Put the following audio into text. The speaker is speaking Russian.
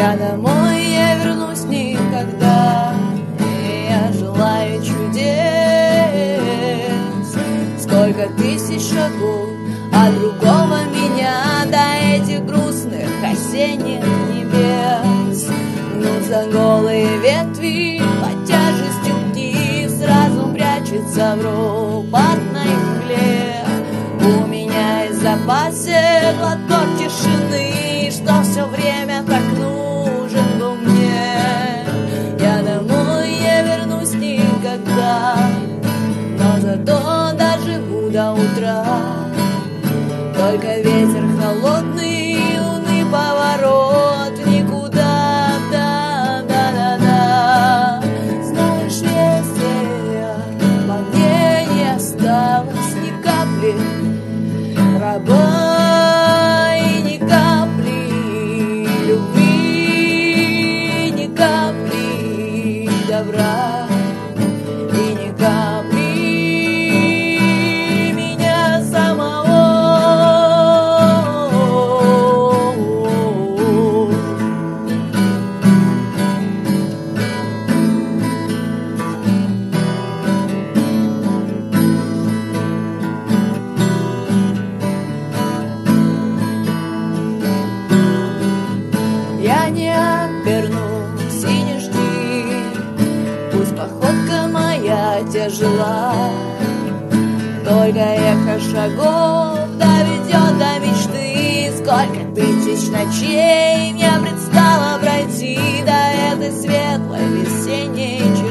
Я домой, я вернусь никогда, и я желаю чудес. Сколько тысяч шагов от другого меня до этих грустных осенних небес. Гнутся голые ветви под тяжестью птиц, разум прячется в ропотной мгле. У меня есть в запасе глоток тишины, что все время так нужен был мне. Я домой, я вернусь никогда, но зато доживу до утра. Только ветер холодный, лунный поворот в никуда, да-да-да-да. Знаешь, если во мне не осталось ни капли раба и ни капли любви, ни капли добра и ни капли меня самого. Я не обернусь и не жди, пусть походка моя тяжела, только эхо шагов доведет до мечты. Сколько тысяч ночей мне предстало пройти до этой светлой весенней черты.